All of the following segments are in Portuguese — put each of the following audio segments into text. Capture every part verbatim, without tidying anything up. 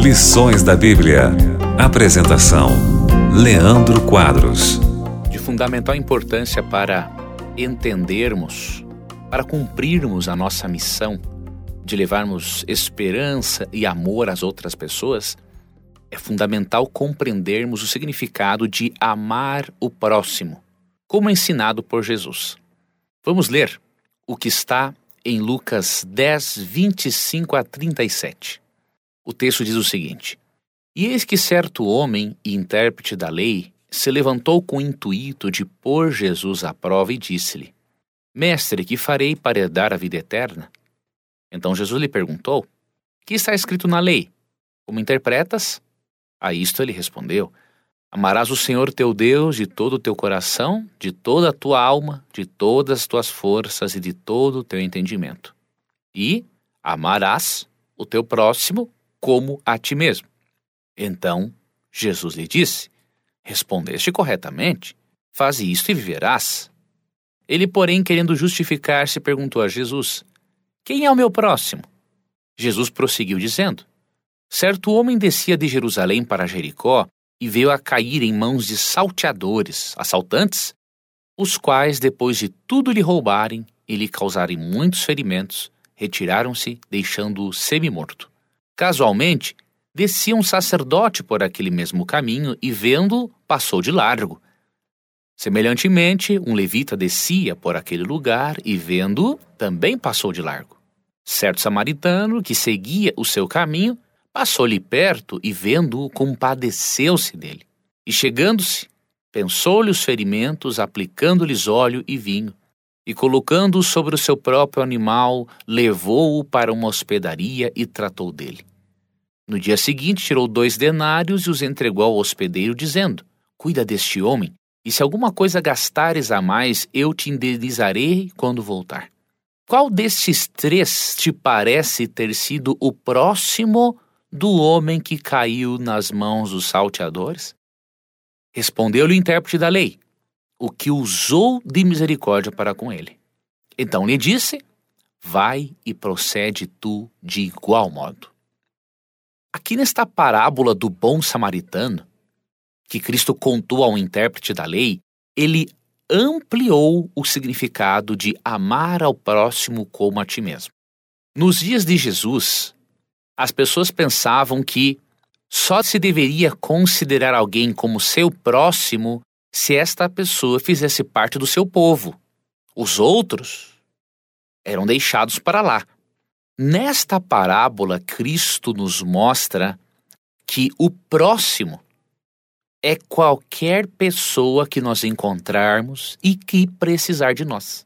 Lições da Bíblia. Apresentação: Leandro Quadros. De fundamental importância para entendermos, para cumprirmos a nossa missão de levarmos esperança e amor às outras pessoas, é fundamental compreendermos o significado de amar o próximo, como ensinado por Jesus. Vamos ler o que está em Lucas dez, vinte e cinco a trinta e sete. O texto diz o seguinte: E eis que certo homem e intérprete da lei se levantou com o intuito de pôr Jesus à prova e disse-lhe: Mestre, que farei para herdar a vida eterna? Então Jesus lhe perguntou: Que está escrito na lei? Como interpretas? A isto ele respondeu: Amarás o Senhor teu Deus de todo o teu coração, de toda a tua alma, de todas as tuas forças e de todo o teu entendimento. E amarás o teu próximo como a ti mesmo. Então Jesus lhe disse: Respondeste corretamente, faze isto e viverás. Ele, porém, querendo justificar-se, perguntou a Jesus: Quem é o meu próximo? Jesus prosseguiu dizendo: Certo homem descia de Jerusalém para Jericó e veio a cair em mãos de salteadores, assaltantes, os quais, depois de tudo lhe roubarem e lhe causarem muitos ferimentos, retiraram-se, deixando-o semi-morto. Casualmente, descia um sacerdote por aquele mesmo caminho e, vendo-o, passou de largo. Semelhantemente, um levita descia por aquele lugar e, vendo-o, também passou de largo. Certo samaritano, que seguia o seu caminho, passou-lhe perto e, vendo-o, compadeceu-se dele. E, chegando-se, pensou-lhe os ferimentos, aplicando-lhes óleo e vinho, e, colocando-o sobre o seu próprio animal, levou-o para uma hospedaria e tratou dele. No dia seguinte, tirou dois denários e os entregou ao hospedeiro, dizendo: Cuida deste homem, e se alguma coisa gastares a mais, eu te indenizarei quando voltar. Qual destes três te parece ter sido o próximo do homem que caiu nas mãos dos salteadores? Respondeu-lhe o intérprete da lei: O que usou de misericórdia para com ele. Então lhe disse: Vai e procede tu de igual modo. Aqui nesta parábola do bom samaritano, que Cristo contou ao intérprete da lei, ele ampliou o significado de amar ao próximo como a ti mesmo. Nos dias de Jesus, as pessoas pensavam que só se deveria considerar alguém como seu próximo se esta pessoa fizesse parte do seu povo. Os outros eram deixados para lá. Nesta parábola, Cristo nos mostra que o próximo é qualquer pessoa que nós encontrarmos e que precisar de nós.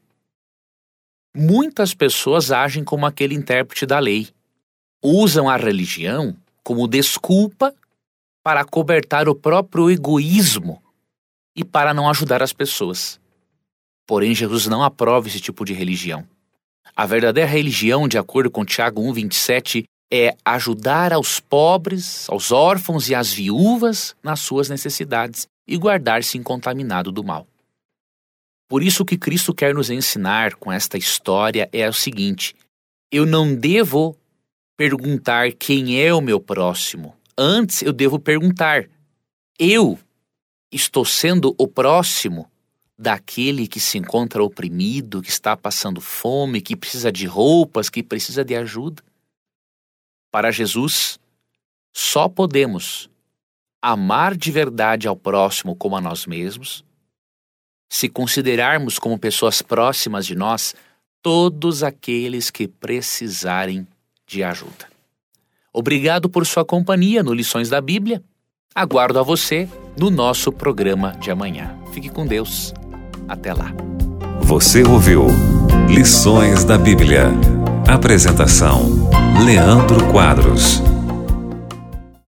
Muitas pessoas agem como aquele intérprete da lei. Usam a religião como desculpa para acobertar o próprio egoísmo e para não ajudar as pessoas. Porém, Jesus não aprova esse tipo de religião. A verdadeira religião, de acordo com Tiago um, vinte e sete, é ajudar aos pobres, aos órfãos e às viúvas nas suas necessidades e guardar-se incontaminado do mal. Por isso, o que Cristo quer nos ensinar com esta história é o seguinte: eu não devo perguntar quem é o meu próximo. Antes, eu devo perguntar: eu estou sendo o próximo daquele que se encontra oprimido, que está passando fome, que precisa de roupas, que precisa de ajuda? Para Jesus, só podemos amar de verdade ao próximo como a nós mesmos se considerarmos como pessoas próximas de nós todos aqueles que precisarem de ajuda. Obrigado por sua companhia no Lições da Bíblia. Aguardo a você no nosso programa de amanhã. Fique com Deus. Até lá. Você ouviu Lições da Bíblia. Apresentação: Leandro Quadros.